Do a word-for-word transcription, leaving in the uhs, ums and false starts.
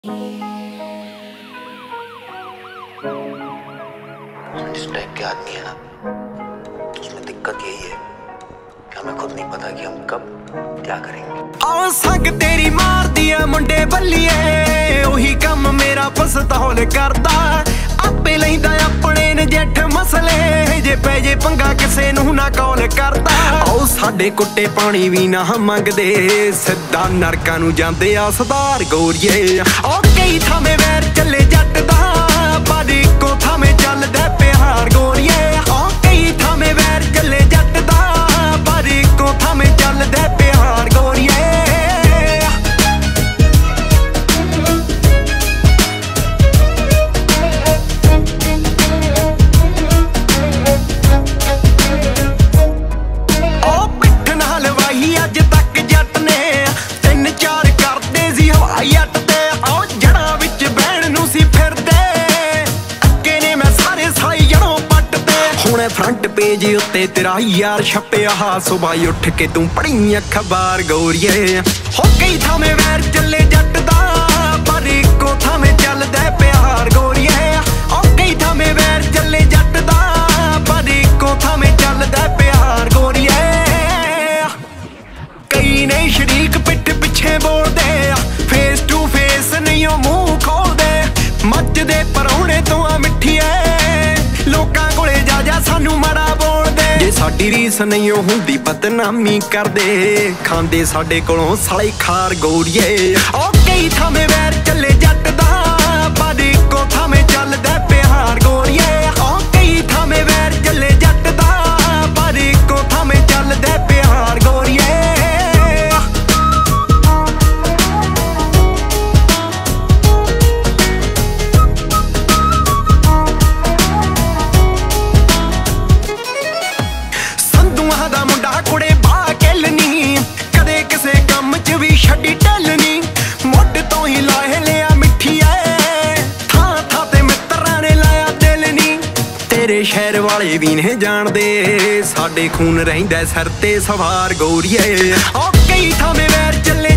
जिस टाइप के आदमी है ना, उसमें दिक्कत यही है कि हमें खुद नहीं पता कि हम कब क्या करेंगे। आओ संग तेरी मार दिया मुंडे बल्लिए, ओही कम मेरा पसतौल करदा। आपे लैंदा अपने ने जेठ मसले, जे पै जे पंगा किसे नूं ना कॉल करदा। आओ साडे कुट्टे पानी भी ना मंगदे, सिद्धा नरकां नूं जांदे आ सदार गोरीए। ओ कई थाਵੇਂ वैर ਚੱਲੇ जट दा, पर इक्को थाਵੇਂ ਚੱਲਦਾ ਪਿਆਰ गोरीए। ओ कई थाਵੇਂ वैर ਚੱਲੇ जट दा, पर इक्को थाਵੇਂ ਚੱਲਦਾ ਪਿਆਰ गोरीए। फ्रंट पेज उत्ते तेरा यार छप्पिया, सुबह उठ के तू पढ़ी अखबार गोरीए। हो कई थाਵੇਂ वैर ਚੱਲੇ जट दा, पर इक्को थाਵੇਂ ਚੱਲਦਾ प्यार गोरीए। ओ कई थाਵੇਂ वैर ਚੱਲੇ जट दा, पर इक्को थाਵੇਂ ਚੱਲਦਾ प्यार गोरीए। कई ने शरीक पिठ पिछे बोलदे, फेस टू फेस नहीं ओ मूंह खोलदे। मचदे परौणे तो आ मिठीए, लोकां कोले जा जा सानू माड़ा बोलदे। जे साडी रीस नहीं ओ हुंदी बदनामी करदे, खांदे साडे कोलों साले खार गोरीए। ओ कई थाਵੇਂ वैर ਚੱਲੇ जट दा, पर इक्को थाਵੇਂ ਚੱਲਦਾ प्यार गोरीए। ओ कई थाਵੇਂ वैर ਚੱਲੇ जट दा, पर इक्को थाਵੇਂ ਚੱਲਦਾ प्यार गोरीए। ਛੱਡੀ ਢਲਨੀ ਮੁੱਢ ਤੋਂ ਹੀ ਲਾਹੇ ਲਿਆ ਮਿੱਠੀਏ, ਥਾਂ ਥਾਂ ਤੇ ਮਿੱਤਰਾਂ ਨੇ ਲਾਇਆ ਦਿਲ ਨੀ। ਤੇਰੇ ਸ਼ਹਿਰ ਵਾਲੇ ਵੀ ਨੇ ਜਾਣਦੇ, ਸਾਡੇ ਖੂਨ ਰਹਿੰਦਾ ਸਿਰ ਤੇ ਸਵਾਰ ਗੋਰੀਏ। ਓ ਕਈ ਥਾਵੇਂ ਵੈਰ ਚੱਲੇ